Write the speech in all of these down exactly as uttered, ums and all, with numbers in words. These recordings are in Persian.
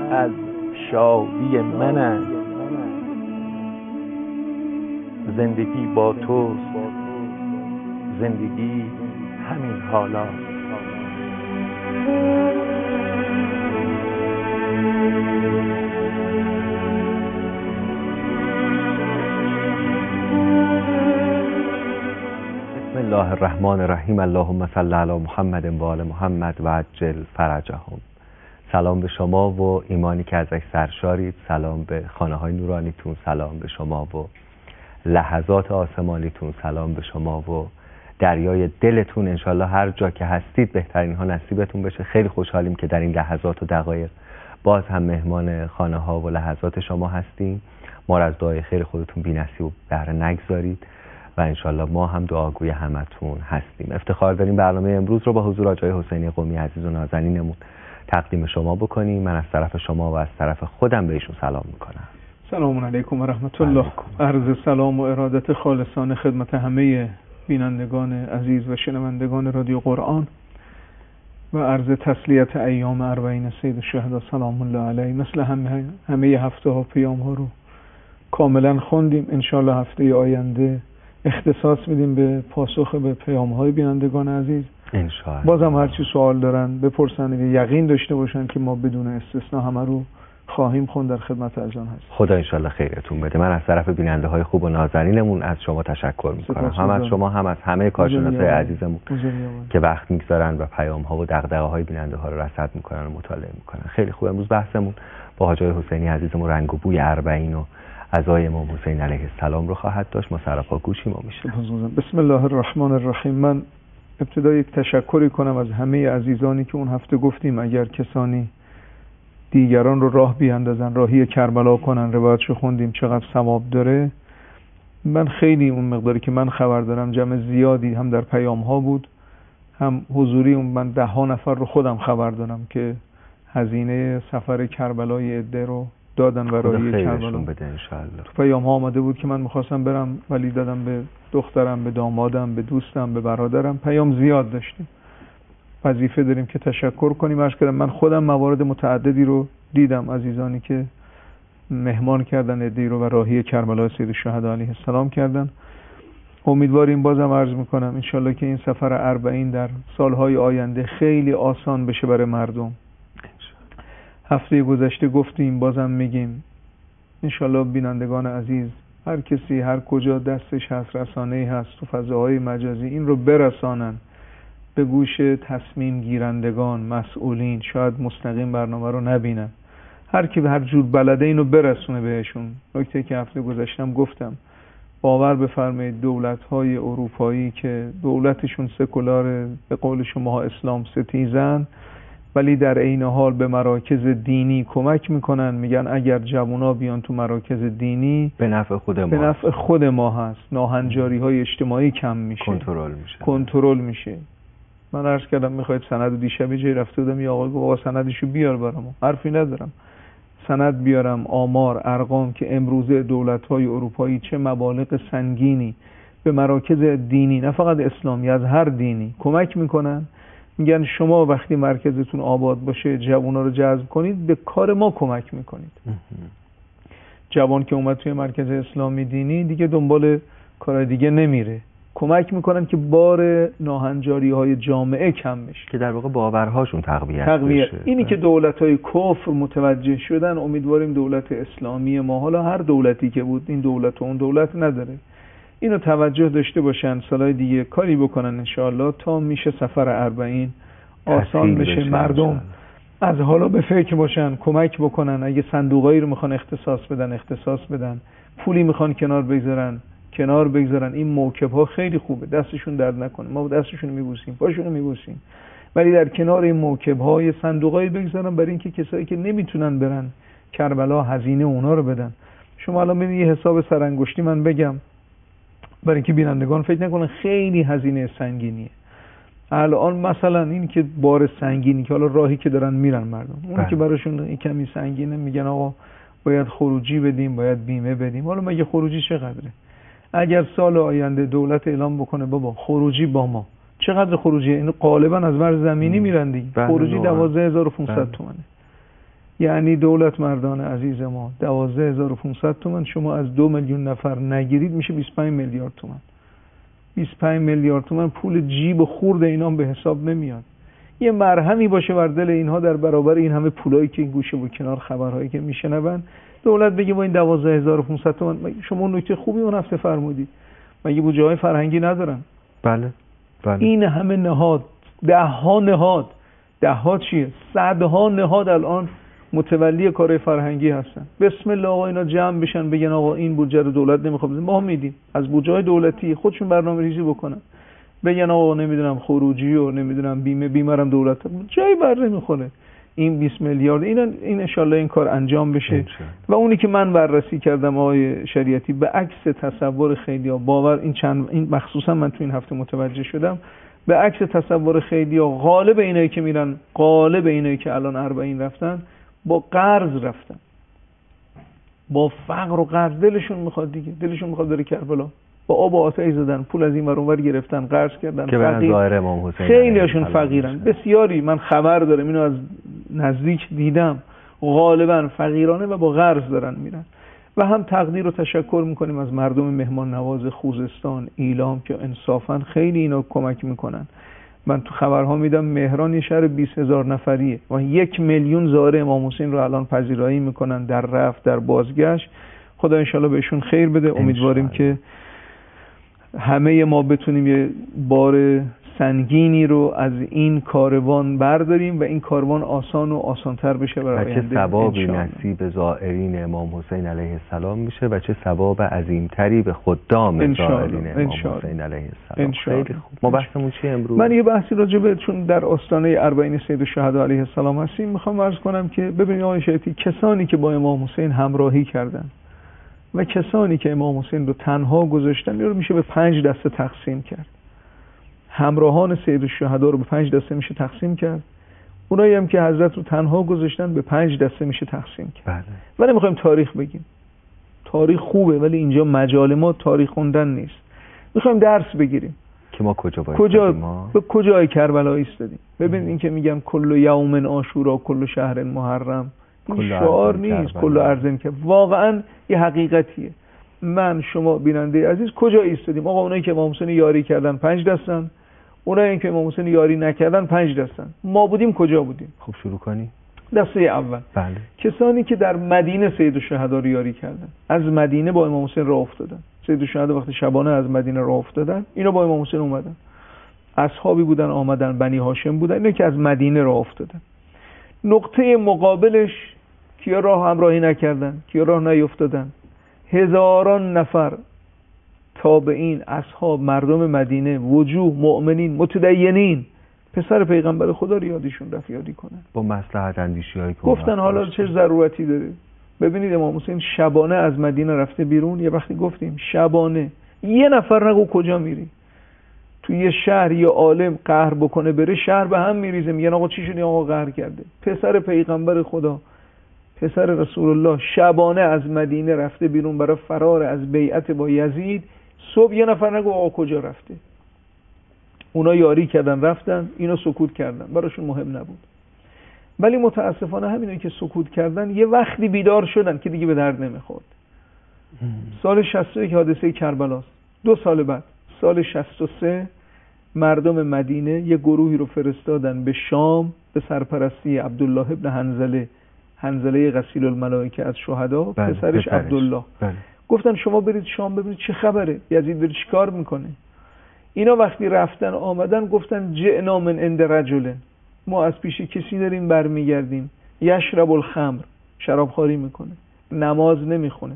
از شادی من است. زندگی با توست، زندگی همین حالا. بسم الله الرحمن الرحیم. اللهم صل علی محمد و آل محمد و عجل فرجهم. سلام به شما و ایمانی که ازش سرشارید. سلام به خانه های نورانیتون. سلام به شما و لحظات آسمانیتون. سلام به شما و دریای دلتون. انشالله هر جا که هستید بهترین ها نصیبتون بشه. خیلی خوشحالیم که در این لحظات و دقایق باز هم مهمان خانه ها و لحظات شما هستیم. ما را از دعای خیر خودتون بی نصیب و بهره نگذارید و انشالله ما هم دعاگوی همتون هستیم. افتخار داریم برنامه امروز رو با حضور آقای حسینی قمی عزیز و نازنینمون تقدیم شما بکنیم. من از طرف شما و از طرف خودم بهشون سلام میکنم. سلام علیکم و رحمت الله. عرض سلام و ارادت خالصانه خدمت همه بینندگان عزیز و شنوندگان رادیو قرآن و عرض تسلیت ایام اربعین سید الشهدا سلام الله علیه. مثل همه همه هفته ها پیام ها رو کاملا خوندیم. انشالله هفته آینده اختصاص میدیم به پاسخ به پیام های بینندگان عزیز. انشالله بازم هر چی سوال دارن بپرسن، یقین داشته باشن که ما بدون استثناء همه رو خواهیم خوند، در خدمت اذان هست. خدا انشالله خیرتون بده. من از طرف بیننده های خوب و نازنینمون از شما تشکر میکنم، هم از شما هم از همه کارشناسای عزیزمون که وقت میگذارن و پیام ها و دغدغه های بیننده ها رو رصد میکنن و مطالعه میکنن. خیلی خوب. امروز بحثمون با حاج حسینی عزیزمون رنگ و بوی اربعین و عزای امام حسین علیه السلام رو خواهد داشت. ما سراپا گوشیم و میشه. بسم الله الرحمن الرحیم. من ابتدا یک تشکری کنم از همه عزیزانی که اون هفته گفتیم اگر کسانی دیگران رو راه بیاندازن، راهی کربلا کنن، روایتشو خوندیم چقدر ثواب داره. من خیلی اون مقداری که من خبر دارم جمع زیادی هم در پیام ها بود هم حضوری، اون من ده ها نفر رو خودم خبر دارم که هزینه سفر کربلای عده رو دادن و راهی کربلا بده انشالله. تو پیام ها آمده بود که من میخواستم برم ولی دادم به دخترم، به دامادم، به دوستم، به برادرم. پیام زیاد داشتیم. وظیفه داریم که تشکر کنیم. عرض کردم من خودم موارد متعددی رو دیدم، عزیزانی که مهمان کردن عده‌ای رو و راهی کربلای سید الشهدا علیه السلام کردن. امیدواریم، بازم عرض میکنم انشالله که این سفر اربعین در سالهای آینده خیلی آسان بشه برای مردم. هفته گذشته گفتیم، بازم میگیم، انشالله بینندگان عزیز هر کسی هر کجا دستش هست، رسانه‌ای هست تو فضاهای مجازی، این رو برسانن به گوش تصمیم گیرندگان، مسئولین. شاید مستقیم برنامه رو نبینن، هر کی به هر جور بلده اینو برسونه بهشون. نکته که هفته گذاشتم گفتم، باور بفرمایید دولت‌های اروپایی که دولتشون سکولار، به قول شما اسلام ستیزن، ولی در عین حال به مراکز دینی کمک میکنن. میگن اگر جوونا بیان تو مراکز دینی به نفع خود ما به نفع خود ما هست، ناهنجاری های اجتماعی کم میشه، کنترل میشه کنترل میشه. من عرض کردم میخواید سند دیشب جای رفته بودم، یه آقای گفت آقا سندشو بیار برام. حرفی ندارم، سند بیارم، آمار، ارقام که امروزه دولت‌های اروپایی چه مبالغ سنگینی به مراکز دینی، نه فقط اسلامی، از هر دینی کمک میکنن. میگن شما وقتی مرکزتون آباد باشه جوونا رو جذب کنید، به کار ما کمک میکنید. جوان که اومد توی مرکز اسلامی دینی دیگه دنبال کار دیگه نمیره، کمک میکنن که بار ناهنجاری های جامعه کم بشه، که در واقع باورهاشون تقویت بشه. اینی که دولت‌های کفر متوجه شدن، امیدواریم دولت اسلامی ما، حالا هر دولتی که بود، این دولت و اون دولت نداره، اینو توجه داشته باشن، سالهای دیگه کاری بکنن انشاءالله تا میشه سفر اربعین آسان بشه. مردم از حالا به فکر باشن، کمک بکنن. اگه صندوقایی رو میخوان اختصاص بدن اختصاص بدن، پولی میخوان کنار بگذارن کنار بگذارن. این موکب ها خیلی خوبه، دستشون درد نکنه، ما دستشون میبوسیم، پاشون میبوسیم، ولی در کنار این موکب ها یه صندوقایی بگذارن برای اینکه کسایی که نمیتونن برن کربلا هزینه اونا رو بدن. شما الان ببینید یه حساب سرانگشتی من بگم برای اینکه بینندگان فکر نکنن خیلی هزینه سنگینیه. الان مثلا این که بار سنگینی که حالا راهی که دارن میرن مردم، اون که براشون این کمی سنگینه، میگن آقا باید خروجی بدیم، باید بیمه بدیم. حالا مگه خروجی چقدره؟ اگر سال آینده دولت اعلام بکنه بابا خروجی با ما، چقدر خروجی؟ این غالبا از مرز زمینی میرن دیگه، خروجی دوازده هزار و پانصد تومانه. یعنی دولت مردان عزیز ما دوازده هزار و پانصد تومان، شما از دو میلیون نفر نگیرید میشه بیست و پنج میلیارد تومان. بیست و پنج میلیارد تومان پول جیب و خورد اینا به حساب نمیاد. یه مرهمی باشه بر دل اینها در برابر این همه پولایی که این گوشه و کنار خبرهایی که میشنون. دولت بگه با این دوازده هزار و پانصد تومان، شما نکته خوبی اون هفته فرمودی، مگه بودجه های فرهنگی ندارن؟ بله بله. این همه نهاد، ده ها نهاد، ده ها چیه؟ صدها نهاد الان متولی کار فرهنگی هستن. بسم الله آقا اینا جمع بشن بگن آقا این بودجه رو دولت نمیخواد، ما میدیم از بودجه های دولتی، خودشون برنامه‌ریزی بکنن، بگن آقا نمیدونم خروجی و نمیدونم بیمه بیمارم دولت جایی بر نمیخوره. این بیست میلیارد این این ان شاءالله این کار انجام بشه. و اونی که من بررسی کردم آقای شریعتی، به عکس تصور خیلی‌ها، باور این چند این مخصوصا من تو این هفته متوجه شدم، به عکس تصور خیلی‌ها غالب اینایی که میرن، غالب اینایی که الان اربعین رفتن با قرض رفتن، با فقر و قرض. دلشون میخواد دیگه، دلشون میخواد بره کربلا، با آب و آتش زدن، پول از این ور اون ور گرفتن، قرض کردن، که به ظاهر امام حسین خیلیشون فقیرن. بسیاری من خبر دارم، اینو از نزدیک دیدم، غالبا فقیرانه و با قرض دارن میرن. و هم تقدیر و تشکر میکنیم از مردم مهمان نواز خوزستان، ایلام که انصافا خیلی اینا کمک میکنن. من تو خبرها میدم مهران یه شهر بیست هزار نفریه و یک میلیون زائر امام حسین رو الان پذیرایی میکنن در رفت در بازگشت. خدا انشالله بهشون خیر بده. امیدواریم که همه ما بتونیم یه بار سنگینی رو از این کاروان برداریم و این کاروان آسان و آسانتر بشه برای آینده. و چه ثوابی نصیب زائرین امام حسین علیه السلام میشه و چه ثواب عظیمتری به خدام زائرین امام حسین علیه السلام. خیلی خوب. ما بحثمون چیه امروز؟ من یه بحثی راجع به، چون در آستانه اربعین سید الشهدا علیه السلام هستیم، میخوام عرض کنم که ببینید آقای شریعتی، کسانی که با امام حسین همراهی کردن و کسانی که امام حسین رو تنها گذاشتن، رو میشه به پنج دسته تقسیم کرد. همراهان سید الشهدا رو به پنج دسته میشه تقسیم کرد. اونایی هم که حضرت رو تنها گذاشتن به پنج دسته میشه تقسیم کرد. بله. ولی میخوایم تاریخ بگیم. تاریخ خوبه ولی اینجا مجال ما تاریخ خوندن نیست. میخوایم درس بگیریم که ما کجا باید کجا ما؟ به کجای کربلا ایستادیم. ببین این که میگم کل یوم عاشورا کل شهر محرم، این شعار نیست، کل ارزن که واقعا یه حقیقتیه. من شما بیننده عزیز کجا ایستادیم؟ آقا اونایی که امام حسین یاری کردن پنج دستن، اونایی که امام حسین یاری نکردن پنج دستن. ما بودیم کجا بودیم؟ خب شروع کنی. دسته اول، بله. کسانی که در مدینه سید الشهدا رو یاری کردن، از مدینه با امام حسین راه افتادن. سید الشهدا وقتی شبانه از مدینه راه افتادن، اینا با امام حسین اومدن. اصحابی بودن آمدن، بنی هاشم بودن، اینا که از مدینه راه افتادن. نقطه مقابلش کیا راه همراهی نکردن، کیا راه نیفتادن؟ هزاران نفر تابعین، اصحاب، مردم مدینه، وجوه، مؤمنین، متدینین، پسر پیغمبر خدا رو یادشون رفت یادی کنن با مصلحت اندیشی هایی که گفتن حالا چه ضرورتی داره. ببینید امام حسین شبانه از مدینه رفته بیرون. یه وقتی گفتیم شبانه، یه نفر نگو کجا میری. تو یه شهر یه عالم قهر بکنه بره، شهر به هم میریزه، میگن آقا چی شدی؟ آقا قهر کرده. پسر پیغمبر خدا، پسر رسول الله، شبانه از مدینه رفته بیرون برای فرار از بیعت با یزید. صبح یه نفر نگو آقا کجا رفته. اونا یاری کردن رفتن، اینا سکوت کردن، براشون مهم نبود. ولی متاسفانه همینایی که سکوت کردن یه وقتی بیدار شدن که دیگه به درد نمیخورد. سال شصت و یک حادثه کربلاست. دو سال بعد سال شصت و سه مردم مدینه یه گروهی رو فرستادن به شام به سرپرستی عبدالله ابن حنظله، حنظله غسیل الملائکه از شهدا، بله، پسرش پسرش. عبدالله. بله. گفتن شما برید شام ببینید چه خبره، یزید داره چیکار میکنه. اینا وقتی رفتن آمدن گفتن جئنا من عند رجل، ما از پیش کسی داریم برمیگردیم، یشرب الخمر، شرابخواری میکنه، نماز نمیخونه.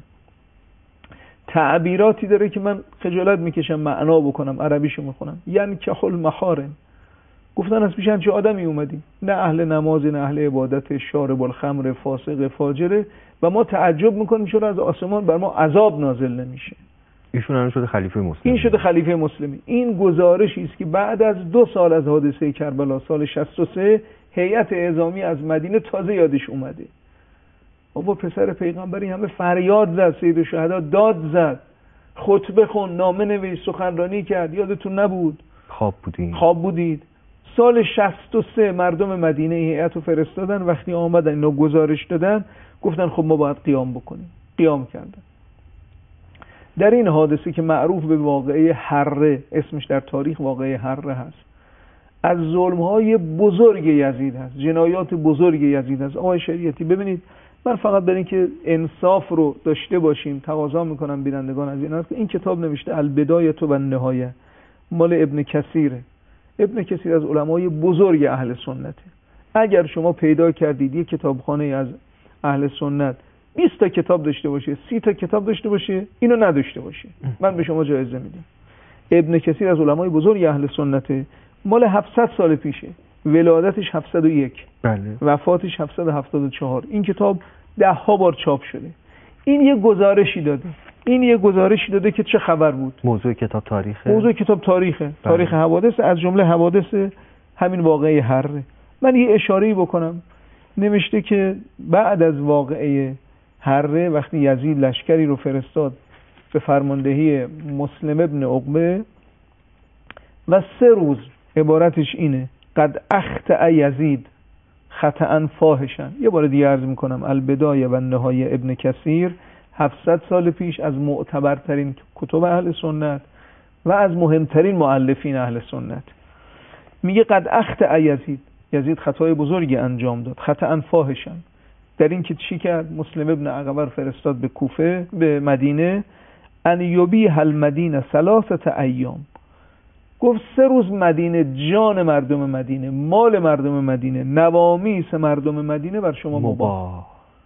تعبیراتی داره که من خجالت میکشم معنا بکنم، عربیشو میخونم. یعنی کحل محارم. گفتن از پیش چه آدمی اومدیم؟ نه اهل نماز، نه اهل عبادت، شارب الخمر، فاسق، فاجره، و ما تعجب میکنیم چرا از آسمان بر ما عذاب نازل نمیشه. ایشون الان شده خلیفه مسلم. این شده خلیفه مسلمی. این گزارشی است که بعد از دو سال از حادثه کربلا، سال شصت و سه، هیئت اعزامی از مدینه تازه یادش اومده. بابا پسر پیغمبری همه فریاد زد، سید الشهدا داد زد، خطبه خون، نامه نوشت، سخنرانی کرد، یادتون نبود؟ خواب بودین. خواب بودید. سال شصت و سه مردم مدینه هیئت رو فرستادن، وقتی آمدن اینا گزارش دادن گفتن خب ما باید قیام بکنیم. قیام کردن. در این حادثه که معروف به واقعه حره، اسمش در تاریخ واقعه حره هست، از ظلم‌های بزرگ یزید هست، جنایات بزرگ یزید هست. آقای شریعتی ببینید، من فقط برای اینکه انصاف رو داشته باشیم تقاضا میکنم بینندگان از این هست که این کتاب نوشته البدایه و النهایه، مال ابن کثیره. ابن کثیر از علمای بزرگ اهل سنته. اگر شما پیدا کردید یک کتابخانه از اهل سنت بیست تا کتاب داشته باشه، سی تا کتاب داشته باشه، اینو نداشته باشه، من به شما جایزه میدم. ابن کثیر از علمای بزرگ اهل سنته، مال هفتصد سال پیشه، ولادتش هفتصد و یک، بله. وفاتش هفتصد و هفتاد و چهار. این کتاب ده ها بار چاپ شده. این یه گزارشی داده. این یه گزارشی داده که چه خبر بود. موضوع کتاب تاریخه. موضوع کتاب تاریخه. بله. تاریخ حوادث، از جمله حوادث همین واقعه حره. من یه اشاره‌ای بکنم. نوشته که بعد از واقعه حره وقتی یزید لشکری رو فرستاد به فرماندهی مسلم ابن عقبه و سه روز، عبارتش اینه: قد اخطأ یزید خطأ فاحشا. یه بار دیگه عرض میکنم البدایه و النهایه ابن کثیر، هفتصد سال پیش، از معتبرترین کتب اهل سنت و از مهمترین مؤلفین اهل سنت. میگه قد اخطأ یزید، یزید خطای بزرگی انجام داد، خطأ فاحشا، در این که چی کرد؟ مسلم ابن عقبه فرستاد به کوفه، به مدینه، ان یبیح المدینه ثلاثه ایام. گفت سه روز مدینه، جان مردم مدینه، مال مردم مدینه، نوامیس مردم مدینه بر شما مباح.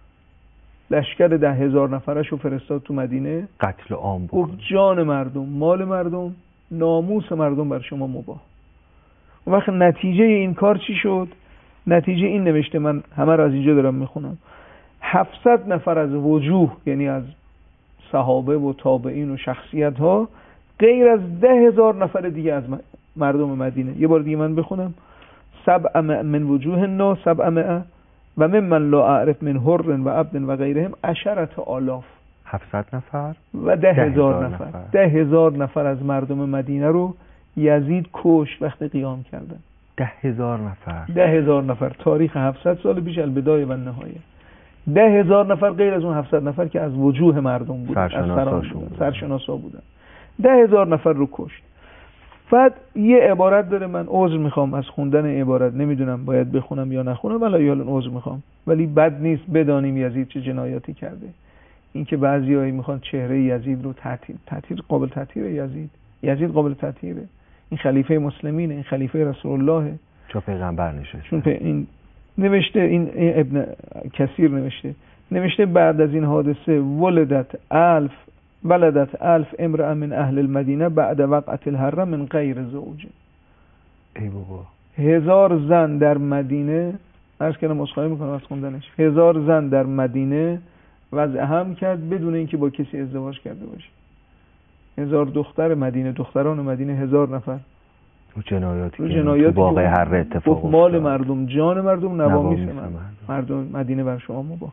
لشکر ده هزار نفرش رو فرستاد تو مدینه، قتل عام بود. گفت جان مردم، مال مردم، ناموس مردم بر شما مباح. اون وقت نتیجه این کار چی شد؟ نتیجه این نوشته، من همه را از اینجا دارم میخونم: هفتصد نفر از وجوه، یعنی از صحابه و تابعین و شخصیت ها، غیر از ده هزار نفر دیگه از مردم مدینه. یه بار دیگه من بخونم: سبع من وجوه الناس سبع و من من لا اعرف من حر و عبد و غیرهم عشرة آلاف. هفتصد نفر و ده هزار نفر. ده هزار نفر از مردم مدینه رو یزید کش وقت قیام کردن. ده هزار نفر. ده هزار نفر. تاریخ هفتصد سال پیش، البدایه و النهایه. ده هزار نفر غیر از اون هفتصد نفر که از وجوه مردم بود، سرشناساشون بودن. سرشناسا بودن. ده هزار نفر رو کشت. بعد یه عبارت داره، من عذر میخوام از خوندن عبارت، نمیدونم باید بخونم یا نخونم، ولی الان عذر میخوام، ولی بد نیست بدانیم یزید چه جنایاتی کرده. این که بعضیایی میخوان چهره یزید رو تعطیل، تعطیل قابل تعطیله. یزید یزید قابل تعطیله. این خلیفه مسلمینه، این خلیفه رسول الله، چون پیغمبر نشسته. چون این نوشته، این ابن کثیر نوشته نوشته بعد از این حادثه ولدت الف ولدت الف امرأة من اهل المدینه بعد وقعت الحره من غیر زوج. ای بابا. هزار زن در مدینه، عرض کردم مسخره میکنم از خوندنش، هزار زن در مدینه وضع هم کرد بدون اینکه با کسی ازدواج کرده باشه. هزار دختر مدینه، دختران مدینه هزار نفر. و جنایاتی رو جنایاتی تو واقع حره اتفاق افتاد. مال مردم، جان مردم، نوامیس مردم. مردم مدینه بر شما مباح.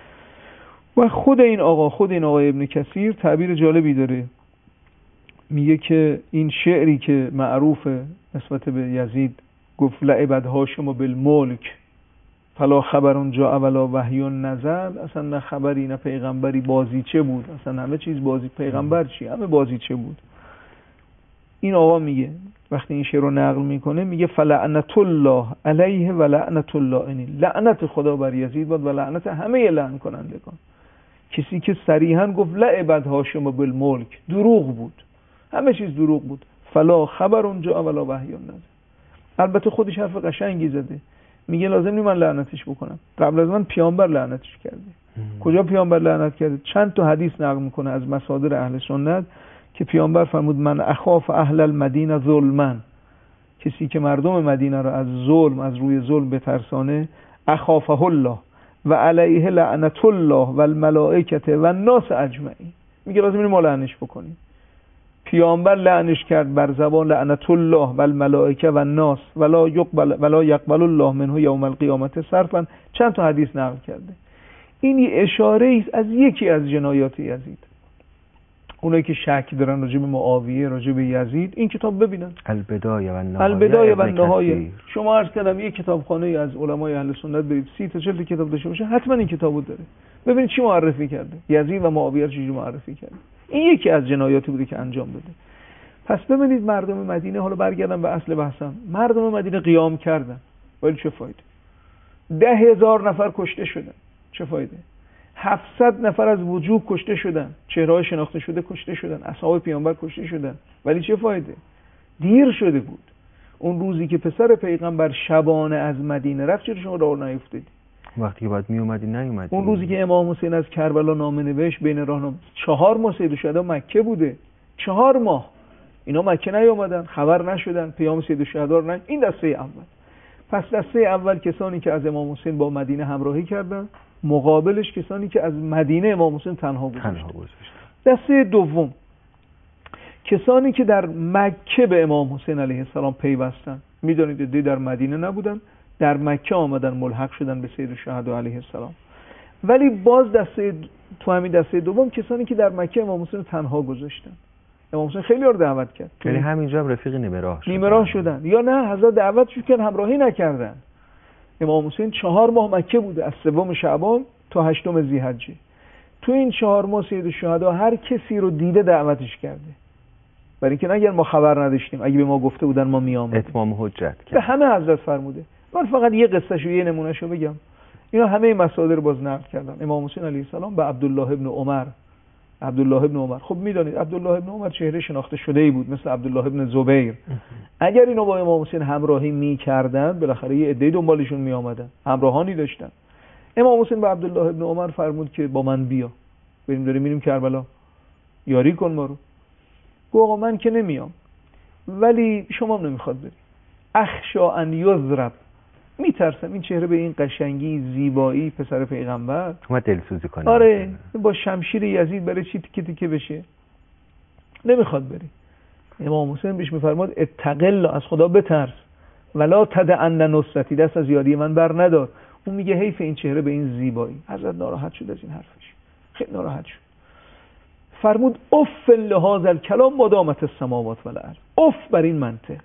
و خود این آقا خود این آقای ابن کثیر تعبیر جالبی داره، میگه که این شعری که معروفه نسبت به یزید، گفت لعبد هاشم بالملک فلا خبرون جا ولا وحی نزل. اصلا نه خبری نه پیغمبری، بازیچه بود، اصلا همه چیز بازی، پیغمبر چی، همه بازیچه بود. این آقا میگه وقتی این شعر رو نقل میکنه، میگه فلعنت الله علیه و لعنت الله عنی، لعنت خدا بر یزید بود و لعنت همه لعن کنندگان. کسی که صریحا گفت لعبد هاشم بالملک، دروغ بود، همه چیز دروغ بود. فلا خبر اونجا ولا وحی نزل. البته خودش حرف قشنگی زده، میگه لازم نیست من لعنتش بکنم، قبل از من پیامبر لعنتش کرده. کجا پیامبر لعنت کرده؟ چند تا حدیث نقل میکنه از مصادر اهل سنت که پیامبر فرمود من اخاف اهل المدینه ظلما، کسی که مردم مدینه رو از ظلم، از روی ظلم بترسانه، اخافه الله و علیه لعنت الله و الملائکه و الناس اجمعین. میگه لازم اینو ما لعنش بکنیم. پیامبر لعنش کرد بر زبان لعنت الله و الملائکه و الناس ولا یقبل ولا یقبل الله منه یوم القیامت صرفا. چند تا حدیث نقل کرده. این اشاره است از یکی از جنایات یزید. اونایی که شک دارن راجع به معاویه، راجع به یزید، این کتاب ببینن. البدایه و نهایه. البدایه و نهایه. شما عرض کردم یک کتابخانه از علمای اهل سنت برید سی تا چهل کتاب داشته باشه، حتما این کتابو داره. ببینید چی معرفی کرده. یزید و معاویه رو چجوری معرفی کرده. این یکی از جنایاتی بوده که انجام داده. پس ببینید مردم مدینه، حالا برگردم به اصل بحثم، مردم مدینه قیام کردن، ولی چه فایده؟ ده هزار نفر کشته شدن، چه فایده؟ هفتصد نفر از وجوه کشته شدن، چهره‌های شناخته شده کشته شدن، اصحاب پیامبر کشته شدن، ولی چه فایده؟ دیر شده بود. اون روزی که پسر پیغمبر شبانه از مدینه رفت، چرا شما راه نیفتادید؟ وقتی که باید می اومدی نیومدی. اون روزی که امام حسین از کربلا نامه نوشت، بین راهنما چهار ماه سید الشهدا مکه بوده، چهار ماه اینا مکه نیومدن، خبر نشدن، پیام سید الشهدا نه. این دسته اول. پس دسته اول کسانی که از امام حسین با مدینه همراهی کردن، مقابلش کسانی که از مدینه امام حسین تنها گذاشتن. دسته دوم کسانی که در مکه به امام حسین علیه السلام پیوستن. میدونید دی در مدینه نبودن، در مکه آمدن، ملحق شدن به سید الشهدا علیه السلام. ولی باز دسته تو همین دسته دوم کسانی که در مکه امام حسین تنها گذاشتن. امام حسین خیلی رو دعوت کرد، یعنی همینجا هم رفیق نیمه راه شدن. نیمه راه شدن یا نه حضرت دعوتشون کردن همراهی نکردن. امام حسین چهار ماه مکه بوده، از سوم شعبان تا هشتم ذی‌حجه. تو این چهار ماه سید الشهدا هر کسی رو دیده دعوتش کرده، برای اینکه نگن ما خبر نداشتیم، اگه به ما گفته بودن ما میامدیم. اتمام حجت کرد. به همه حضرت فرموده. من فقط یه قصه‌شو یه نمونهشو بگم. اینا همه مصادر باز نقل کردن. امام حسین علیه السلام به عبدالله ابن عمر عبدالله ابن عمر خب میدونید عبدالله ابن عمر چهره شناخته شده ای بود، مثل عبدالله ابن زبیر. اگر اینو با امام حسین همراهی میکردن، بالاخره یه عده دنبالشون میآمدن، همراهانی داشتن. امام حسین به عبدالله ابن عمر فرمود که با من بیا، بریم داریم میریم کربلا، یاری کن ما رو. گفت آقا من که نمیام، ولی شما هم نمیخواد بری. اخشا ان یضرب، میترسم این چهره به این قشنگی زیبایی پسر پیغمبر اومد دلسوزی کنه. آره با شمشیر یزید برای چی تیکه تیکه بشه، نمیخواد بری. امام حسین بهش میفرماد اتقل، از خدا بترس، ولا تدعن نصرتی، دست از یاری من بر ندار. اون میگه حیف این چهره به این زیبایی. حضرت ناراحت شد از این حرفش، خیلی ناراحت شد. فرمود اف لهذا الکلام مدامت السماوات والارض، اف بر این منطق،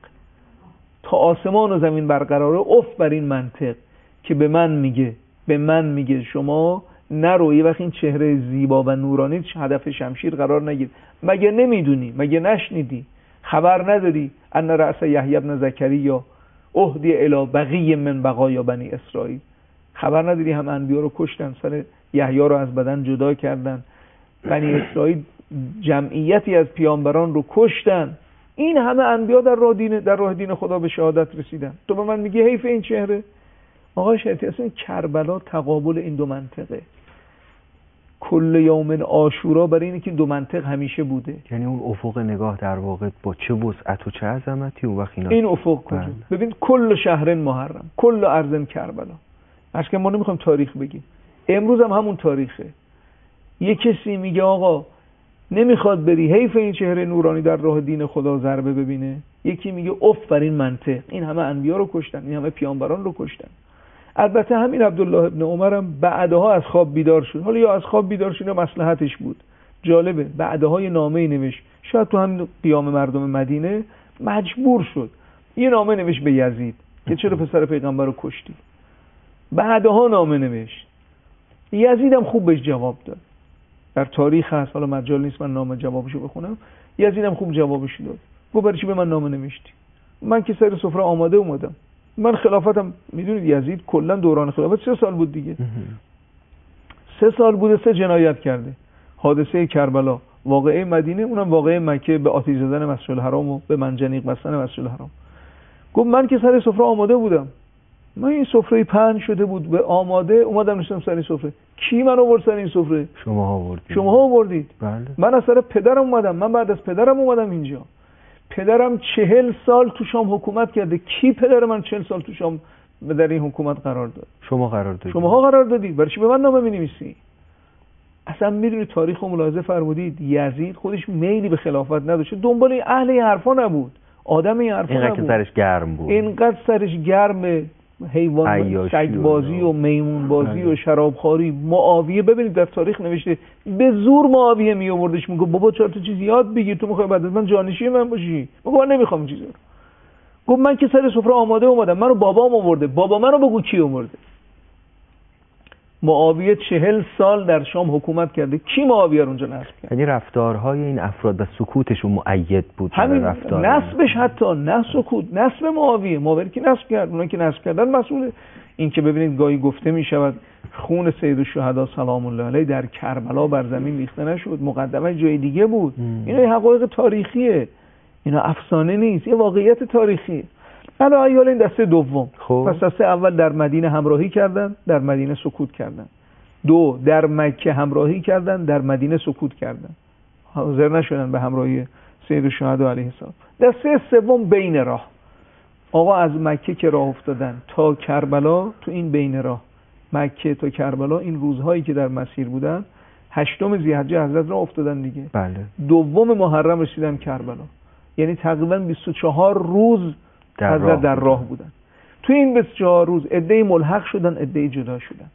تا آسمان و زمین برقراره، اف بر این منطق که به من میگه به من میگه شما نرو یه وقت این چهره زیبا و نورانی هدف شمشیر قرار نگیر. مگه نمیدونی، مگه نشنیدی، خبر نداری ان رأس یحیی بن زکریا اهدی الی بقیه من بقایا بنی اسرائیل؟ خبر نداری هم انبیا رو کشتن، سر یحیی رو از بدن جدا کردن، بنی اسرائیل جمعیتی از پیامبران رو کشتن. این همه انبیا در راه دین در راه دین خدا به شهادت رسیدن، تو به من میگی حیف این چهره؟ آقا شهیدی اصلا کربلا تقابل این دو منطقه. کل یوم عاشورا برای اینه که دو منطق همیشه بوده. یعنی اون افق نگاه در واقع با چه وسعت و چه عظمتی اون وقت اینا این افق کجا؟ ببین کل شهر محرم، کل ارض کربلا. اصلا ما نمیخوایم تاریخ بگیم، امروز هم همون تاریخه. یه کسی میگه آقا نمیخواد بری، حیف این چهره نورانی در راه دین خدا ضربه ببینه. یکی میگه اف بر این منطق، این همه انبیا رو کشتن، این همه پیامبران رو کشتن. البته همین عبدالله ابن عمر هم بعدها از خواب بیدار شد. حالا یا از خواب بیدار شد یا مصلحتش بود. جالبه بعدها یه نامه نوشت، شاید تو همین قیام مردم مدینه مجبور شد یه نامه نوشت به یزید که چرا پسر پیغمبر رو کشتی. بعدها نامه نوشت، یزید هم خوب بهش جواب داد. در تاریخ هست، حالا مجال نیست من نامه جوابشو بخونم. یزید هم خوب جوابش داد. گفت برای چی به من نامه نوشتی؟ من که سر سفره آماده اومدم. من خلافتم، میدونید یزید کلا دوران خلافت سه سال بود دیگه. سه سال بوده، سه جنایت کرده. حادثه کربلا، واقعه مدینه، اونم واقعه مکه به آتش زدن مسجد الحرام و به منجنیق بستن مسجد الحرام. گفت من که سر سفره آماده بودم. من این سفره پهن شده بود به آماده، اومدم نشستم سر این سفره. کی من آورد سر این سفره؟ شما آوردید. شما آوردید. بله. من از سر پدرم اومدم، من بعد از پدرم اومدم اینجا. پدرم چهل سال تو شام حکومت کرده. کی پدر من چهل سال تو شام در این حکومت قرار داد؟ شما قرار دادید. شماها قرار دادید. برای چی به من نامه می‌نویسی؟ اصلا میدونید تاریخ رو ملاحظه فرمودید، یزید خودش میلی به خلافت نداشت، دنبال این اهل این حرفا نبود، آدم این حرفا نبود. اینقدر سرش گرم بود. اینقدر سرش گرمه، حیوان سگبازی و میمون بازی و شرابخواری. معاویه ببینید در تاریخ نوشته به زور معاویه می آوردش، میگه بابا چهار تا چیز یاد بگیر، تو میخوای بعد از من جانشین من باشی؟ میگه من نمیخوام این چیزا رو. گفت من که سر سفره آماده اومدم، منو بابام آورده، بابا منو بگو کی آورده. معاویه چهل سال در شام حکومت کرده، کی معاویه رو اونجا نصب کرد؟ یعنی رفتارهای این افراد و سکوتشون مؤید بود. همین نصبش، حتی نه سکوت، نصب معاویه. معاویه که نصب کرد، اونایی که نصب کردن مسئول. این که ببینید گاهی گفته می شود خون سید الشهدا سلام الله علیه در کربلا بر زمین ریخته نشد، مقدمه جای دیگه بود. اینا حقایق تاریخیه، اینا افسانه نیست، یه واقعیت تاریخیه. حالا ایال این دسته دوم. خب. پس دسته اول در مدینه همراهی کردن، در مدینه سکوت کردن. دو در مکه همراهی کردن، در مدینه سکوت کردن، حاضر نشدن به همراهی سید الشهدا علیه السلام. دسته سوم بین راه. آقا از مکه که راه افتادن تا کربلا، تو این بین راه مکه تا کربلا این روزهایی که در مسیر بودن، هشتم ذی‌حجه حضرت راه افتادن دیگه. بله. دوم محرم رسیدن کربلا، یعنی تقریبا بیست و چهار روز در حضرت راه در راه بودن. تو این بیست و چهار روز عده‌ای ملحق شدن، عده‌ای جدا شدن.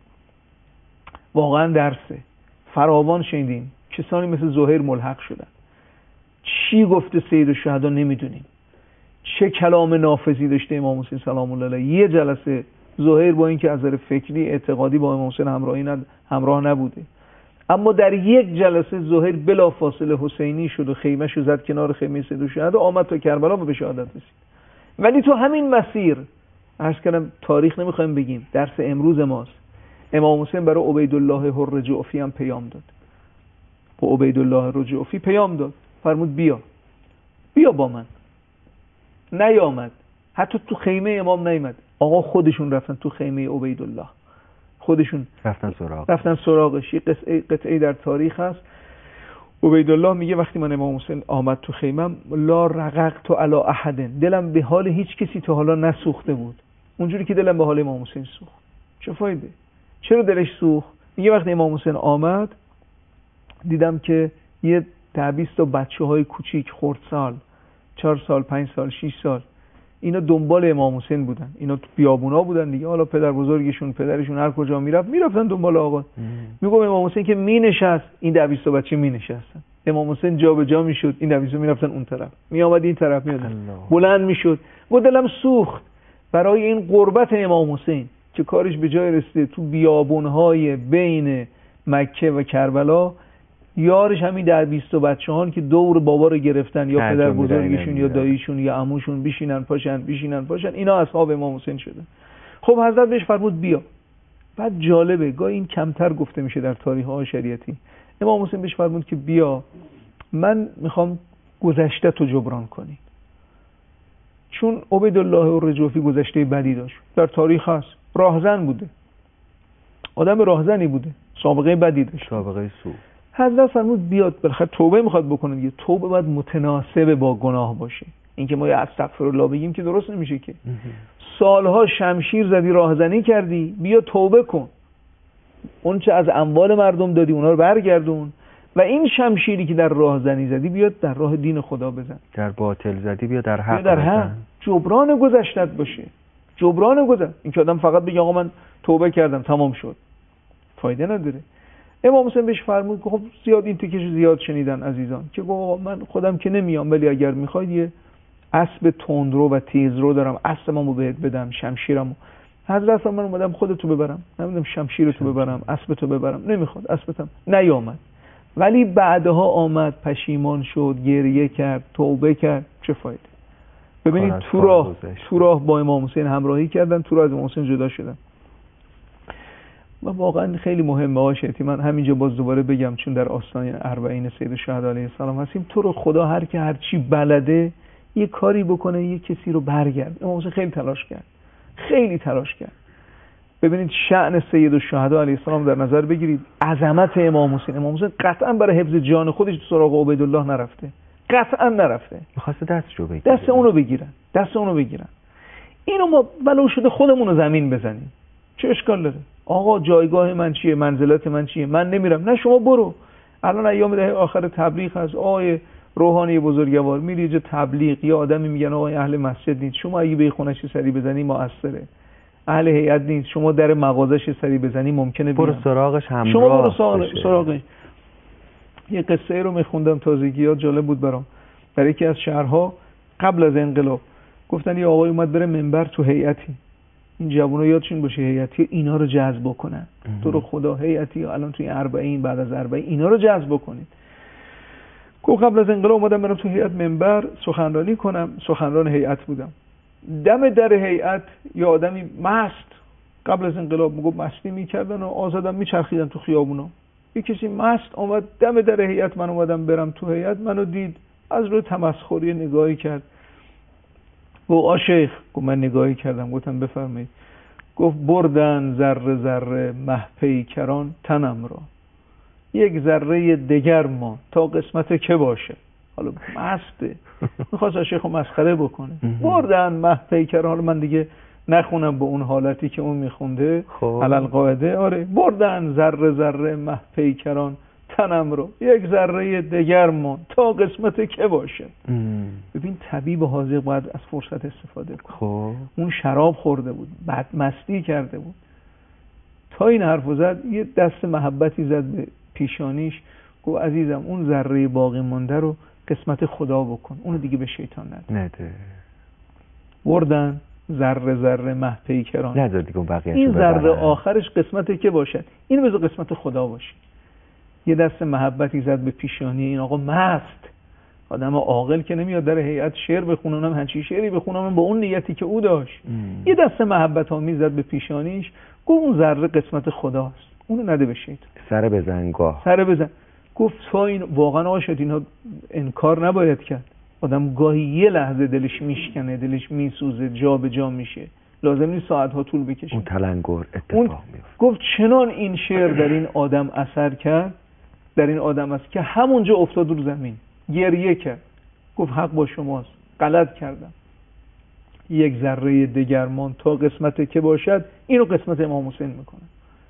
واقعا درسه، فراوان شنیدیم کسانی مثل زهیر ملحق شدن. چی گفته سید الشهدا نمیدونیم، چه کلام نافذی داشته امام حسین سلام الله علیه. یه جلسه زهیر با اینکه از نظر فکری اعتقادی با امام حسین همراهی ند... همراه نبوده، اما در یک جلسه زهیر بلافاصله حسینی شد و خیمه‌شو زد کنار خیمه سید الشهدا، آمد تا کربلا و به شهادت رسید. ولی تو همین مسیر، عرض کردم تاریخ نمیخوایم بگیم، درس امروز ماست. امام حسین برای عبیدالله الرجوفی هم پیام داد. با عبیدالله الرجوفی پیام داد، فرمود بیا بیا با من. نیامد، حتی تو خیمه امام نیامد. آقا خودشون رفتن تو خیمه عبیدالله، خودشون رفتن سراغ رفتن سراغش. یه قطعه قطعه در تاریخ هست، عبیدالله میگه وقتی من امام حسین آمد تو خیمم، لا رققت علی احد، دلم به حال هیچ کسی تا حالا نسوخته بود اونجوری که دلم به حال امام حسین سوخت. چه فایده؟ چرا دلش سوخت؟ میگه وقتی امام حسین آمد دیدم که یه ده بیست تا بچه‌های کوچیک خردسال، چهار سال، پنج سال، شش سال، اینا دنبال امام حسین بودن. اینا تو بیابونا بودن دیگه، حالا پدر بزرگشون، پدرشون هر کجا میرفت میرفتن دنبال آقا. میگم امام حسین که مینشست، این ده بیست تا بچه مینشستن. امام حسین جا به جا میشد، این ده بیست میرفتن اون طرف، میآمد این طرف میاد، بلند میشد. گفت دلم سوخت برای این قربت امام حسین که کارش به جای رسیده. تو بیابونهای بین مکه و کربلا یارش همین در بیست بچه‌هان که دور بابا رو گرفتن، یا پدر بزرگشون یا داییشون یا عموشون، بیشینن پاشن بیشینن پاشن، اینا اصحاب امام حسین شدن. خب حضرت بهش فرمود بیا. بعد جالبه، گاهی این کمتر گفته میشه در تاریخ‌های شریعتی. امام حسین بهش فرمود که بیا، من میخوام گذشته تو جبران کنی. چون عبیدالله الرجوفی گذشته بدی داشت، در تاریخ هست، راهزن بوده، آدم راهزنی بوده، سابقه بدی داشت، سابقه سو. حضرت فرمود بیاد، بالاخره توبه میخواد بکنه دیگه. توبه باید متناسب با گناه باشه. اینکه ما استغفرالله بگیم که درست نمیشه که. سالها شمشیر زدی، راهزنی کردی، بیا توبه کن. اون چه از اموال مردم دادی اونا رو برگردون، و این شمشیری که در راهزنی زدی بیاد در راه دین خدا بزن. در باطل زدی بیا در حق بیا در حق. جبران گذشتت باشه، جبران گذشت. این که آدم فقط بگه آقا من توبه کردم تمام شد، فایده نداره. امام حسین بهش فرمود که خب زیاد این تیکش زیاد شنیدن عزیزان که گفت من خودم که نمیام، ولی اگر میخواید یه اسب تندرو و تیزرو دارم، اسبمو بهت بدم، شمشیرمو. حضرت من اومدم خودتو ببرم، نمیدونم شمشیرتو ببرم، اسبتو ببرم، نمیخواد، اسبتم نیامد. ولی بعدها آمد، پشیمان شد، گریه کرد، توبه کرد. چه فایده؟ ببینید تو راه تو راه با امام حسین همراهی کردن، تو راه از امام حسین جدا شدن. و واقعا خیلی مهمه آشتی. من همینجا باز دوباره بگم، چون در آستانه اربعین سید الشهدا علیه السلام هستیم، تو رو خدا هر که هر چی بلده یه کاری بکنه، یه کسی رو برگرد. امام حسین خیلی تلاش کرد، خیلی تلاش کرد. ببینید شأن سید الشهدا علیه السلام در نظر بگیرید، عظمت امام حسین. امام حسین قطعا برای حفظ جان خودش تو سراغ عبیدالله نرفته، قطعا نرفته، می‌خواسته دستشو بگیره، دست اونو بگیرن، دست اونو بگیرن. اینو ما ولو شده خودمون رو زمین بزنیم، چه اشکال داره؟ آقا جایگاه من چیه، منزلت من چیه، من نمیرم، نه شما برو. الان ایام دهه آخر تبلیغ هست، آقای روحانی بزرگوار میری جا تبلیغ، یا آدمی میگن آقای اهل مسجد نیست، شما اگه به خونش سری بزنی مؤثره. اهل هیئت نیست، شما در مغازش سری بزنی ممکنه برو سراغش همراه شما برو سراغش. یه قصه رو میخوندم تازگیات، جالب بود برام. در یکی از شهرها قبل از انقلاب گفتن یه آقای اومد بره منبر تو هیئتی، این جوونا یادشون باشه هیئتی اینا رو جذب کنن، تو رو خدا هیئتی الان توی اربعین بعد از اربعین اینا رو جذب کنید. گفت قبل از انقلاب اومدم برم تو هیئت منبر سخنرانی کنم، سخنران هیئت بودم. دم در هیئت یه آدمی مست، قبل از انقلاب میگفت مستی میکردن و آزادم میچرخیدن تو خیابونا، یه کسی مست اومد دم در هیئت، من اومدم برم تو هیئت، منو دید از روی تمسخری نگاهی کرد، گفت آ شیخ. گفت من نگاهی کردم، گفتم بفرمایید. گفت بردن ذره ذره مه پیکران تنم را، یک ذره دگر ما تا قسمت که باشه. حالا مسته میخواست شیخ رو مسخره بکنه. بردن مه پیکران، حالا من دیگه نخونم به اون حالتی که اون میخونده علل قاعده. آره بردن ذره ذره مه پیکران تنم رو، یک ذره دگر ما تا قسمت که باشه. ام. ببین طبیب حاذق باید از فرصت استفاده کنه. خب اون شراب خورده بود، بعد مستی کرده بود، تا این حرفو زد یه دست محبتی زد به پیشانیش، گفت عزیزم اون ذره باقی مونده رو قسمت خدا بکن، اونو دیگه به شیطان نده. نده. بردن ذره ذره مه پیکران، نذار دیگه بقیه‌شو این ذره آخرش قسمت که باشه، اینو بذار قسمت خدا باشه. یه دست محبتی زد به پیشانی این آقا مست. آدم عاقل که نمیاد در هیئت شعر بخونه، اونم هنچی شعری بخونم با اون نیتی که او داشت. ام. یه دست محبت آمیز زد به پیشانیش، گفت اون ذره قسمت خداست، اونو نده به شیطان. سر بزن گاه سر بزن. گفت تا این واقعا آقا شد اینا انکار نباید کرد. آدم گاهی یه لحظه دلش میشکنه، دلش میسوزه، جا به جا میشه، لازم نیست ساعت‌ها طول بکشه. اون تلنگر اتفاق میفته. گفت چنان این شعر در این آدم اثر کرد، در این آدم است که همونجا افتاد رو زمین گریه کرد. گفت حق با شماست، غلط کردم، یک ذره دگرمان تا قسمت که باشد اینو قسمت امام حسین میکنه.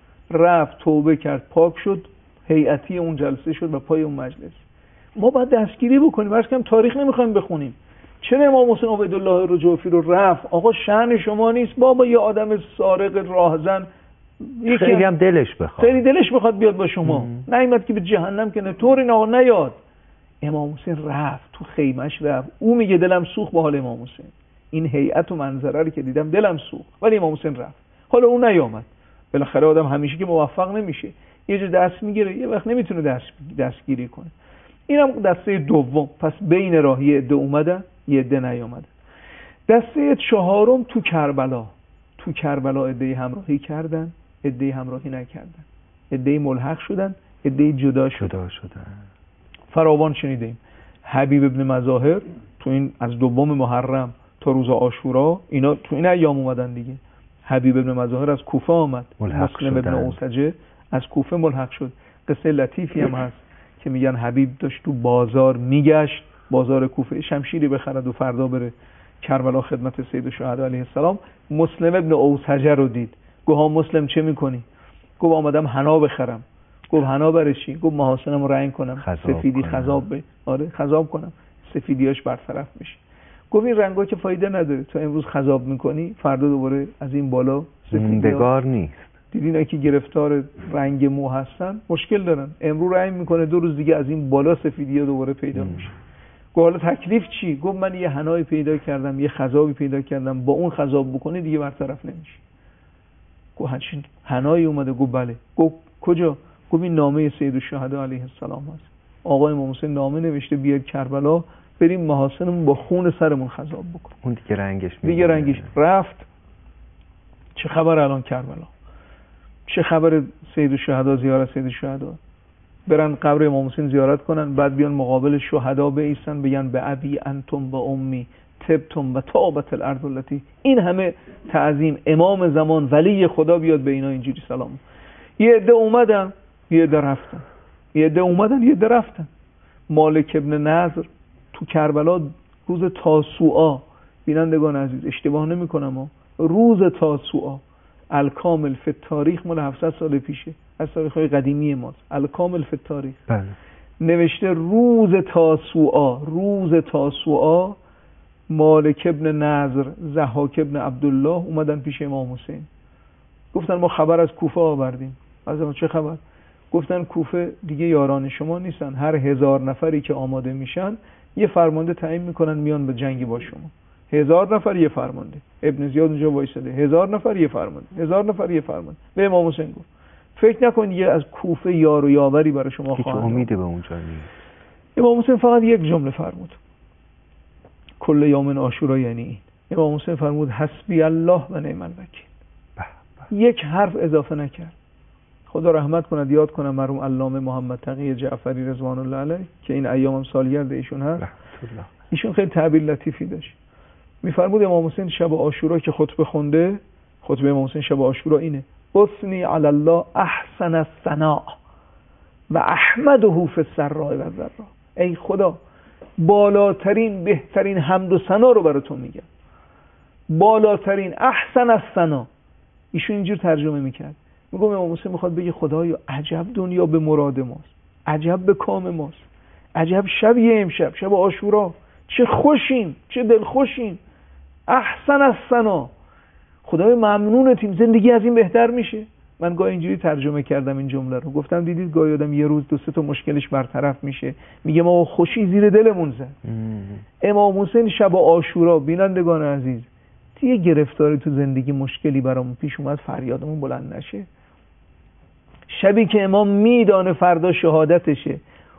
رفت توبه کرد، پاک شد، هیئتی اون جلسه شد و پای اون مجلس. ما باید دستگیری بکنیم، واسه کم تاریخ نمیخوایم بخونیم. چرا امام حسین عبیدالله رجوفی رو رفت؟ آقا شأن شما نیست بابا، یه آدم سارق راهزن خیلی هم دلش بخواد، خیلی دلش بخواد بیاد با شما، نیامد که به جهنم که نه، طوری نه آقا نیاد. امام حسین رفت تو خیمش، رفت، او میگه دلم سوخت با حال امام حسین، این هیئت و منظره رو که دیدم دلم سوخت، ولی امام حسین رفت. حالا اون نیامد. بالاخره آدم همیشه که موفق نمیشه، یه جا دست میگیره، یه وقت نمیتونه دست دستگیری کنه. اینم دسته دوم. پس بین راه یه عده اومدن، یه عده نیامدن. دسته چهارم تو کربلا، تو کربلا عده همراهی کردن، عده همراهی نکردن، عده ملحق شدن، عده جدا شدن. شدن. فراوان شنیدیم. حبیب ابن مظاهر تو این از دوم محرم تا روز عاشورا، اینا تو این ایام اومدن دیگه. حبیب ابن مظاهر از کوفه آمد، مسلم ابن اوسجه از کوفه ملحق شد. قصه لطیفی هم هست که میگن حبیب داشت تو بازار میگشت، بازار کوفه، شمشیری بخرد و فردا بره کربلا خدمت سید الشهدا علیه السلام. مسلم ابن اوسجه رو دید، گفت ها مسلم چه میکنی؟ گفت آمدم حنا بخرم. گفت حنا برای چی؟ گفت محاسنم رنگ کنم، سفیدی خضاب به آره خضاب کنم، سفیدیاش برطرف میشه. گفت این رنگا که فایده نداره، تو امروز خضاب میکنی فردا دوباره از این بالا موندگار نیست. دیدین که گرفتار رنگ مو هستن مشکل دارن، امروز رنگ میکنه دو روز دیگه از این بالا سفیدیا دوباره پیدا میشه. گفت حالا تکلیف چی؟ گفت من یه حنایی پیدا کردم، یه خضابی پیدا کردم، با اون خضاب بکنی دیگه برطرف نمیشه. گفت همچین حنایی اومده؟ گفت بله. گفت کجا؟ گفت این نامه سید الشهدا علیه السلام هست، آقای امام حسین نامه نوشته بیاد کربلا بریم محاسنمون با خون سرمون خضاب بکن. اون دیگه رنگش دیگه رنگش رفت. چه خبر الان کربلا؟ چه خبر سید الشهدا، زیارت سید الشهدا؟ برن قبر امام حسین زیارت کنن، بعد بیان مقابل شهدا بایستن بگن به ابی انتم و امی تبتم و طابت الارض التي. این همه تعظیم، امام زمان ولی خدا بیاد به اینا اینجوری سلام. یه عده اومدن، یه عده رفتن، یه عده اومدن، یه عده رفتن. مالک ابن نضر تو کربلا روز تاسوعا، بینندگان عزیز اشتباه نمی کنم ها، روز تاسوعا، الکامل فی التاریخ مال هفتصد سال پیشه، از تاریخ‌های قدیمی ماست. الکامل فی التاریخ بله. نوشته روز تاسوعا، روز تاسوعا مالک ابن نضر، ضحاک ابن عبدالله اومدن پیش امام حسین، گفتن ما خبر از کوفه آوردیم. از ما چه خبر؟ گفتن کوفه دیگه یاران شما نیستن، هر هزار نفری که آماده میشن یه فرمانده تعیین میکنن میان به جنگی با شما. هزار نفر یه فرمانده. ابن زیاد اونجا وایساده، هزار نفر یه فرمانده، هزار نفر یه فرمانده. به امام حسین گفت فکر نکن دیگه از کوفه یار و یاوری برای شما خواهد. هیچ امیدی به اونجا نیست. امام حسین فقط یک جمله فرمود، کل یوم عاشورا، یعنی این. امام حسین فرمود حسبی الله و نعم الوکیل. یک حرف اضافه نکرد. خدا رحمت کند، یاد کنم مرحوم علامه محمد تقی جعفری رضوان الله علیه که این ایام هم سالگرد ایشون هست. ایشون خیلی تعبیر لطیفی داشت. میفرمود امام حسین شب عاشورا که خطبه خونده، خطبه امام حسین شب عاشورا اینه: اثنی علی الله احسن الثناء و احمده فی السراء و الضراء. ای خدا بالاترین بهترین حمد و ثنا رو برای تو میگم. بالاترین احسن الثنا. ایشون اینجور ترجمه میکرد. میگم امام حسین میخواد بگه خدایا عجب دنیا به مراد ماست، عجب به کام ماست، عجب شبیه امشب شب عاشورا چه خوشیم، چه دلخوشیم. احسن الثنا، خدای ممنونتیم، زندگی از این بهتر میشه. من گاهی اینجوری ترجمه کردم این جمله رو، گفتم دیدید گاهی آدم یه روز دو سه تا مشکلش برطرف میشه میگه ما خوشی زیر دلمون زد. امام حسین شب عاشورا، بینندگان عزیز، یه گرفتاری تو زندگی مشکلی برامون پیش اومد فریادمون بلند نشه؟ شبی که امام میدانه فردا شهادتشه،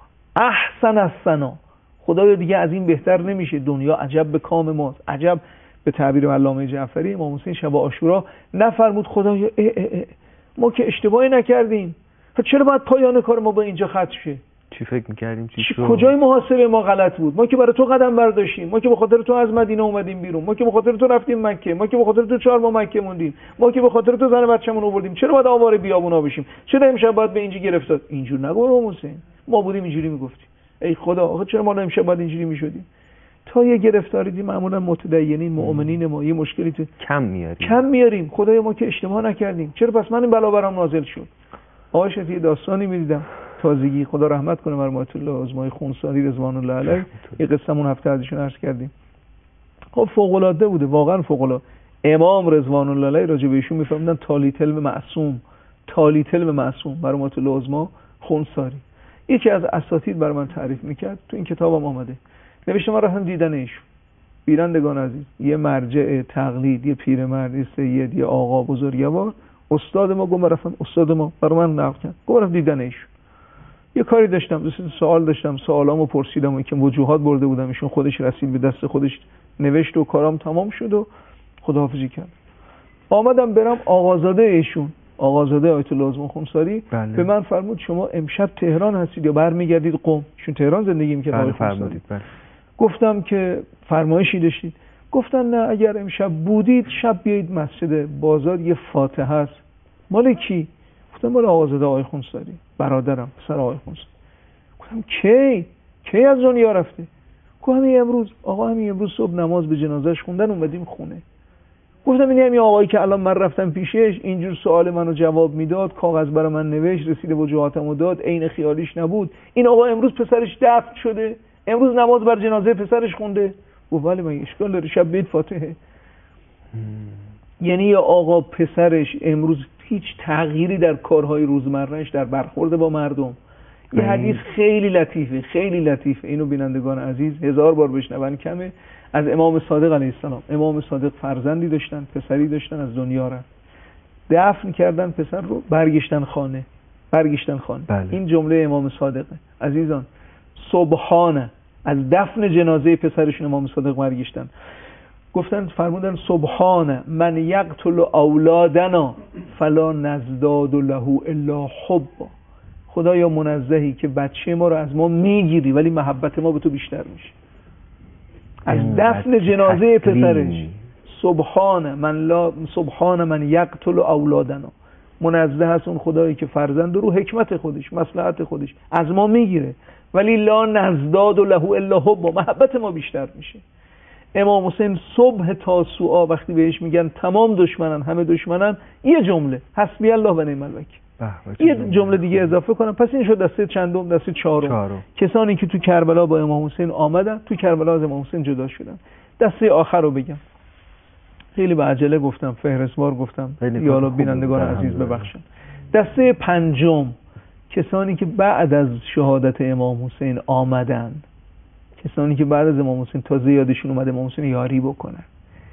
احسن الثنا، خدایا دیگه از این بهتر نمیشه، دنیا عجب به کام ماست. عجب به تعبیر علامه جعفری، امام حسین شب عاشورا نفرمود خدایا اه اه اه ما که اشتباهی نکردیم، چرا باید پایان کار ما با اینجا ختم شه؟ چی فکر می‌کردیم چی شد؟ کجای محاسبه ما غلط بود؟ ما که برای تو قدم برداشتیم، ما که به خاطر تو از مدینه اومدیم بیرون، ما که به خاطر تو رفتیم مکه، ما که به خاطر تو چهار ماه مکه موندیم، ما که به خاطر تو زن بچه‌مون آوردیم، چرا باید آواره بیابونا بشیم؟ چرا امشب باید به اینجا گرفتار؟ اینجور نگو امام حسین، ما بودیم اینجوری میگفتیم. ای خدا آخه چرا ما امشب باید اینجوری میشدیم؟ تا یه گرفتاری دی معمولا متدینین مؤمنین ما یه مشکلی تو کم میاریم کم میاریم خدای ما که اشتباه نکردیم، چرا پس من این بلا برام نازل شد؟ آقای شفیع داستانی میدیدم تازگی، خدا رحمت کنه مرحوم آیت الله عظمای خونساری رضوان الله علیه، یه قصه‌مون هفته ازشون عرض کردیم. خب فوق العاده بوده، واقعا فوق العاده. امام رضوان الله علیه راجع به ایشون میفهمیدن تالیت علم معصوم، تالیت علم معصوم مرحوم آیت الله عظما خونساری. یکی از اساتید برای من تعریف میکرد، تو این کتابم آمده، نوشته من رفتم دیدن ایشون. بینندگان عزیز، یه مرجع تقلید، یه پیرمرد، یه سید، یه آقا بزرگوار، استاد ما گفت رفتم، استاد ما برای من نقل کرد، گفت رفتم دیدن ایشون. یه کاری داشتم، دو سه سوال داشتم، سوالامو پرسیدم و که وجوهات برده بودم، ایشون خودش رسید به دست خودش نوشت و کارام تمام شد و خداحافظی کرد. آمدم برم آقازاده ایشون، آقازاده آیت الله عظما خونساری، بله. به من فرمود شما امشب تهران هستید یا برمیگردید قم؟ ایشون تهران زندگی می‌کرد. بله فرمودید. بله. گفتم که فرمایشی داشتید؟ گفتن نه اگر امشب بودید شب بیایید مسجد بازار، یه فاتحه است. مال کی؟ گفتم مال آقازاده آقای خونساری، برادرم، پسر آقای خونساری. گفتم کی؟ کی از دنیا رفته؟ گفتم همین امروز. آقا همین امروز صبح نماز به جنازه‌اش خوندن اومدیم خونه. گفتم این همین آقایی که الان من رفتم پیشش اینجور سوال منو جواب میداد، کاغذ برای من نوشت، رسید وجوهاتمو داد، عین خیالیش نبود. این آقا امروز پسرش دفن شده، امروز نماز بر جنازه پسرش خونده. گفت ولی من اشکال داره شب بیت فاتحه. یعنی یا آقا پسرش امروز هیچ تغییری در کارهای روزمرهش، در برخورد با مردم. یه حدیث خیلی لطیفه، خیلی لطیفه، اینو بینندگان عزیز هزار بار بشنون کمه، از امام صادق علیه السلام. امام صادق فرزندی داشتن، پسری داشتن، از دنیا رفت، دفن کردن پسر رو، برگشتن خانه، برگشتن خانه. بله. این جمله امام صادقه عزیزان. سبحانه، از دفن جنازه پسرشون امام صادق برگشتن، گفتن فرمودن سبحانه من یقتل اولادنا فلا نزداد له الا حبا. خدایا منزهی که بچه ما رو از ما میگیری ولی محبت ما به تو بیشتر میشه. از دفن جنازه پسرش سبحان من لا سبحان من یقتل اولادنا، منزه هست اون خدایی که فرزند رو حکمت خودش، مصلحت خودش از ما میگیره ولی لا نزداد له الا حب، محبت ما بیشتر میشه. امام حسین صبح تاسوعا وقتی بهش میگن تمام دشمنن، همه دشمنن، یه جمله حسبی الله و نعم الوکیل. یه جمله دیگه اضافه کنم، پس این شد دسته چندم؟ دسته چهارم. چهارم. کسانی که تو کربلا با امام حسین آمدن، تو کربلا از امام حسین جدا شدن. دسته آخر رو بگم. خیلی به عجله گفتم، فهرستوار گفتم، یا الله بینندگان عزیز ببخشن. دسته پنجم کسانی که بعد از شهادت امام حسین آمدن، کسانی که بعد از امام حسین تازه یادشون اومده امام حسین یاری بکنن،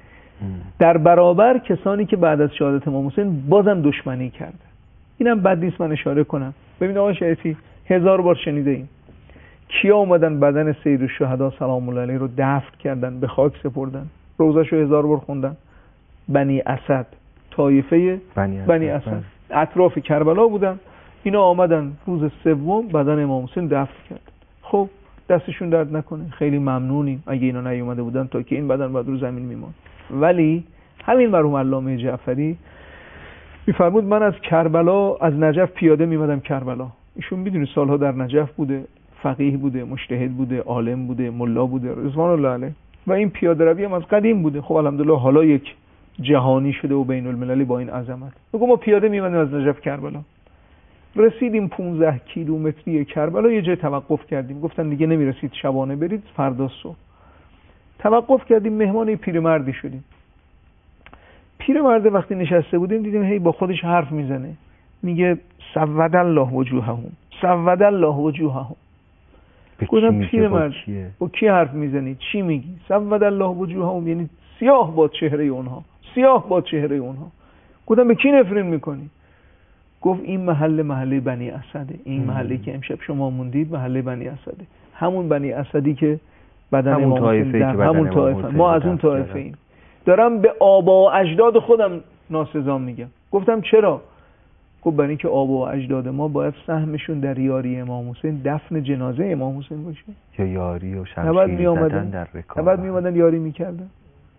در برابر کسانی که بعد از شهادت امام حسین بازم دشمنی کردن. اینم بد نیست من اشاره کنم. ببین آقای شریفی، هزار بار شنیده ایم کیا اومدن بدن سید الشهدا سلام الله علیه رو دفن کردن، به خاک سپردن، روزش رو هزار بار خوندن. بنی اسد، طایفه بنی اسد, بنی اسد. اطراف کربلا بودن، اینا آمدن روز سوم بدن امام حسین دفن کردن. خب دستشون درد نکنه، خیلی ممنونیم اگه اینا نیومده بودن تا که این بدن بعد رو زمین میموند. ولی همین مرحوم علامه جعفری میفرمود من از کربلا، از نجف پیاده میمدم کربلا. ایشون میدونی سالها در نجف بوده، فقیه بوده، مجتهد بوده، عالم بوده، ملا بوده رضوان الله علیه، و این پیاده روی هم از قدیم بوده. خب الحمدلله حالا یک جهانی شده و بین المللی با این عظمت. بگو ما پیاده میمدیم از نجف کربلا، رسیدیم پانزده کیلومتری کربلا، یه جای توقف کردیم، گفتن دیگه نمیرسید شبانه برید، فردا صبح. توقف کردیم، مهمان پیرمردی شدیم. پیرمرد وقتی نشسته بودیم دیدیم هی با خودش حرف میزنه، میگه سود الله وجوههم، سود الله وجوههم. گفتم پیرمرد با کی حرف میزنی؟ چی میگی؟ سود الله وجوههم یعنی سیاه باد چهره اونها، سیاه باد چهره اونها. گفتم به کی نفرین میکنی؟ گفت این محله محله بنی اسده، این محله که امشب شما موندید محله بنی اسده، همون بنی اسدی که بدن امام حسین، همون طایفه، ما از اون طایفه ایم. دارم به آبا و اجداد خودم ناسزا میگم. گفتم چرا؟ گفت برای اینکه آبا و اجداد ما باید سهمشون در یاری امام حسین، دفن جنازه امام حسین باشه، یا یاری و شمشیر زدن در رکاب. بعد می اومدن یاری میکردن.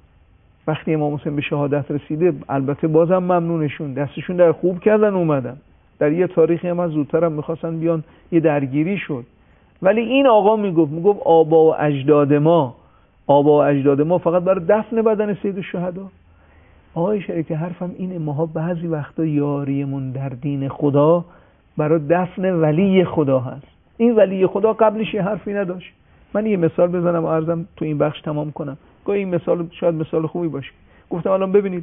وقتی امام حسین به شهادت رسیده البته بازم ممنونشون، دستشون در خوب کردن اومدن. در یه تاریخی هم از زودتر هم میخواستن بیان، یه درگیری شد. ولی این آقا میگفت میگفت آبا و اجداد ما، آبا و اجداد ما فقط برای دفن بدن سید الشهدا. آقای شریفی حرفم اینه، ماها بعضی وقتا یاریمون در دین خدا برای دفن ولی خدا هست. این ولی خدا قبلش یه حرفی نداشت. من یه مثال بزنم و عرضم تو این بخش تمام کنم. گاهی این مثال شاید مثال خوبی باشه. گفتم الان ببینید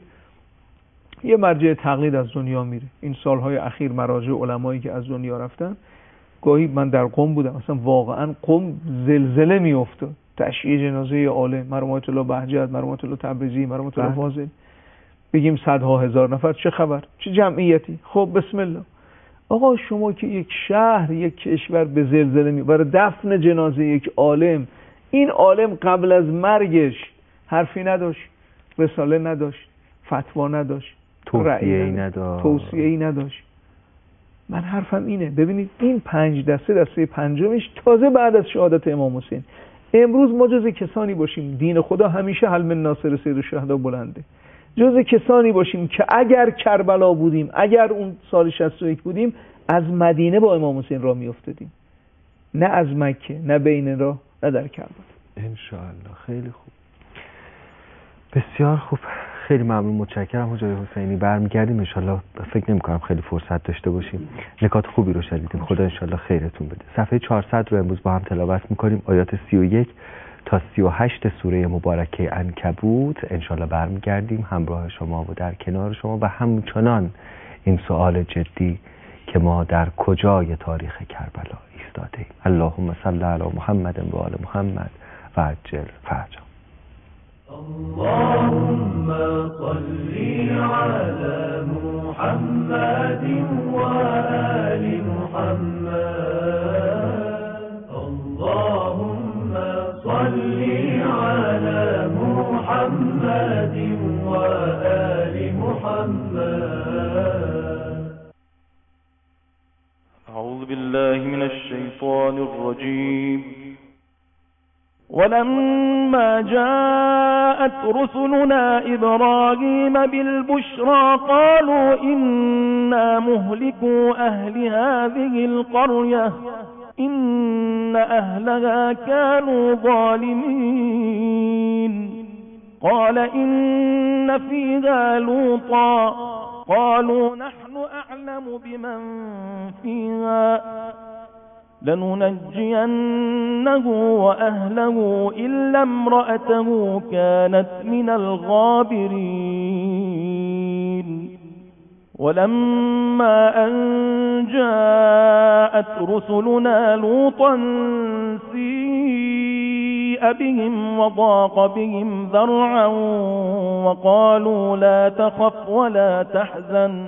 یه مرجع تقلید از دنیا میره. این سالهای اخیر مراجع علمایی که از دنیا رفتن، گاهی من در قم بودم، اصلا واقعا قم زلزله میافتاد. تشییع جنازه عالم مرحومت الله بهجت، مرحومت الله تبریزی، مرحومت الله فاضل، بگیم صدها هزار نفر، چه خبر، چه جمعیتی. خب بسم الله. آقا شما که یک شهر، یک کشور به زلزله می برای دفن جنازه یک عالم، این عالم قبل از مرگش حرفی نداشت، رساله نداشت، فتوا نداشت، توصیه‌ای نداشت، توصیه‌ای نداشت. من حرفم اینه، ببینید این پنج دسته، دسته پنجمش تازه بعد از شهادت امام حسین. امروز ما جز کسانی باشیم، دین خدا همیشه حل من ناصر سید الشهدا بلنده، جز کسانی باشیم که اگر کربلا بودیم، اگر اون سال شصت و یک بودیم، از مدینه با امام حسین راه میافتادیم، نه از مکه، نه بین راه، نه در کربلا. انشاءالله. خیلی خوب، بسیار خوب، خیلی ممنون، متشکرم حاج حسینی. برمیگردیم انشاءالله. فکر نمی کنم خیلی فرصت داشته باشیم. نکات خوبی رو شنیدیم، خدا انشاءالله خیرتون بده. صفحه چهارصد رو امروز با هم تلاوت میکنیم، آیات سی و یک تا سی و هشت سوره مبارکه عنکبوت. انشاءالله برمیگردیم همراه شما و در کنار شما و همچنان این سوال جدی که ما در کجای تاریخ کربلا ایستاده ایم. اللهم صل علی محمد و آل محمد و عجل فرجهم. اللهم صل على محمد وآل محمد. اللهم صل على محمد وآل محمد. أعوذ بالله من الشيطان الرجيم. ولما جاءت رسلنا إبراهيم بالبشرى قالوا إنا مهلكوا أهل هذه القرية إن أهلها كانوا ظالمين. قال إن فيها لوطا قالوا نحن أعلم بمن فيها لننجينه وأهله إلا امرأته كانت من الغابرين. ولما أن جاءت رسلنا لوطا سيء بهم وضاق بهم ذرعا وقالوا لا تخف ولا تحزن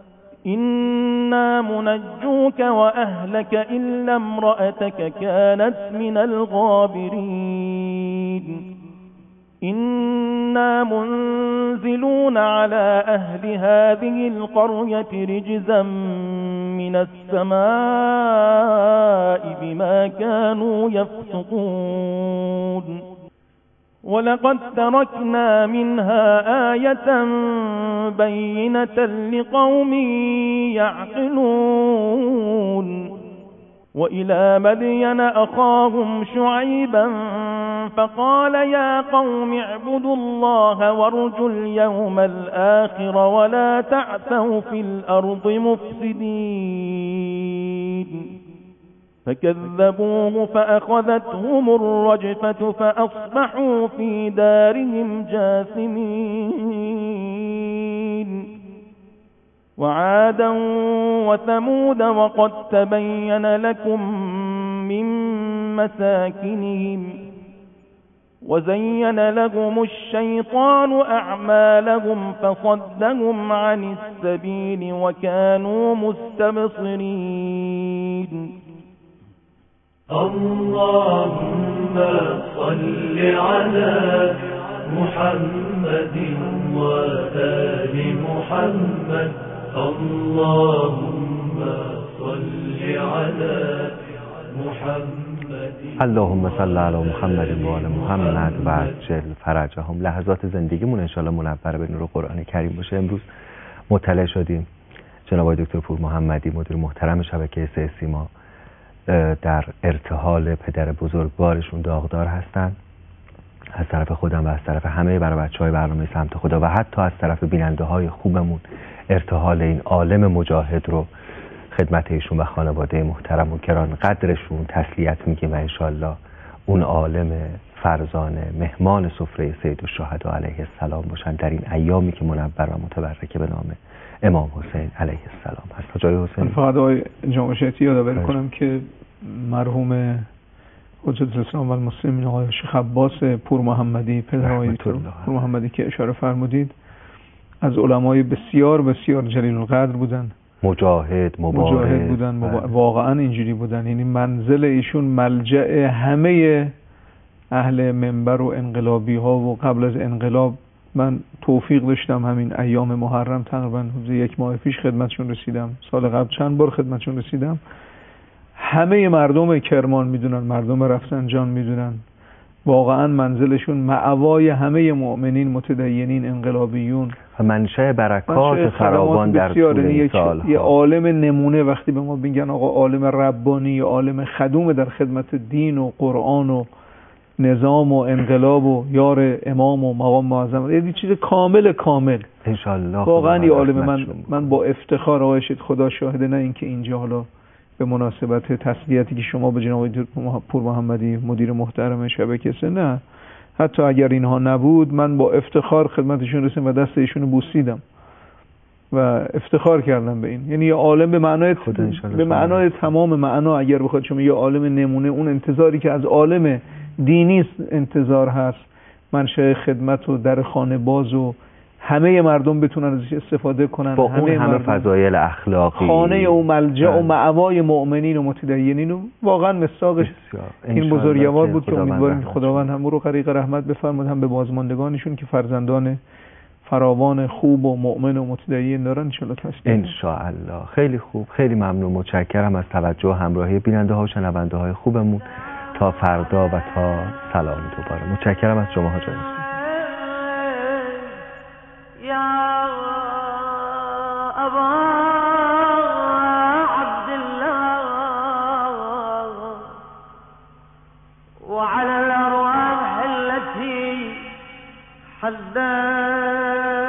إنا منجوك وأهلك إلا امرأتك كانت من الغابرين. إنا منزلون على أهل هذه القرية رجزا من السماء بما كانوا يفسقون. ولقد تركنا منها آية بينة لقوم يعقلون. وإلى مدين أخاهم شعيبا فقال يا قوم اعبدوا الله وارجوا اليوم الآخر ولا تعثوا في الأرض مفسدين. فكذبوه فأخذتهم الرجفة فأصبحوا في دارهم جاثمين. وعادا وثمود وقد تبين لكم من مساكنهم وزين لهم الشيطان أعمالهم فصدهم عن السبيل وكانوا مستبصرين. اللهم صل على محمد وآل محمد. اللهم صل على محمد. اللهم صل علی محمد و آل محمد و عجل فرجهم. لحظات زندگیمون انشالله منور به نور قرآن کریم باشه. امروز مطلع شدیم جناب آقای دکتر پور محمدی مدیر محترم شبکه سه سیما در ارتحال پدر بزرگوارشون داغدار هستن. از طرف خودم و از طرف همه برای بچه‌های برنامه سمت خدا و حتی از طرف بیننده های خوبمون ارتحال این عالم مجاهد رو خدمت ایشون و خانواده محترم و گران قدرشون تسلیت میگیم و انشالله اون عالم فرزانه مهمان سفره سید الشهدا علیه السلام باشن در این ایامی که منور و متبرکه به نام امام حسین علیه السلام هست. جای حسین فقط آقای جامعشتی یادآوری کنم که مرحوم حجت الاسلام و المسلمین آقای شیخ عباس پور محمدی پدر آقای پور محمدی که اشاره فرمودید از علمای بسیار بسیار جلیل القدر بودن، مجاهد مبارز مجاهد بودن، مبا... واقعا اینجوری بودن. یعنی منزل ایشون ملجأ همه اهل منبر و انقلابی ها و قبل از انقلاب. من توفیق داشتم همین ایام محرم تقریبا یک ماه پیش خدمتشون رسیدم، سال قبل چند بار خدمتشون رسیدم. همه مردم کرمان میدونن، مردم رفسنجان میدونن، واقعا منزلشون مأوای همه مؤمنین متدینین انقلابیون و منشأ برکات فراوان در طول این سالها. یه عالم نمونه وقتی به ما میگن آقا عالم ربانی یا عالم خدوم در خدمت دین و قرآن و نظام و انقلاب و یار امام و مقام معظم، یه چیز کامل کامل انشالله. واقعا یه عالم. من من با افتخار آقای شید خدا شاهده، نه اینکه اینجا حالا به مناسبت تسلیتی که شما به جناب پور محمدی مدیر محترم شبکه سه، نه حتی اگر اینها نبود من با افتخار خدمتشون رسیدم و دست ایشونو بوسیدم و افتخار کردم به این. یعنی یه عالم به معنای به معنای تمام معنا. اگر بخواد شما یه عالم نمونه، اون انتظاری که از عالم دینی انتظار هست، منشأ خدمت و در خانه باز و همه مردم بتونن ازش استفاده کنن، با همه همه فضایل اخلاقی، خانه و ملجأ و مأوای مؤمنین و متدینین و واقعا مستاقش این بزرگوار بود که امیدواریم خداوند هم رو غریق رحمت بفرماد، هم به بازماندگانشون که فرزندان فراوان خوب و مؤمن و متدین دارن ان شاء الله ان شاء الله. خیلی خوب، خیلی ممنون، متشکرم از توجه و همراهی بیننده ها و شنونده های خوبمون. تا فردا و تا سلام دوباره. متشکرم از شما ها جان. یا ابا عبدالله وعلى الأرواح التي حدثت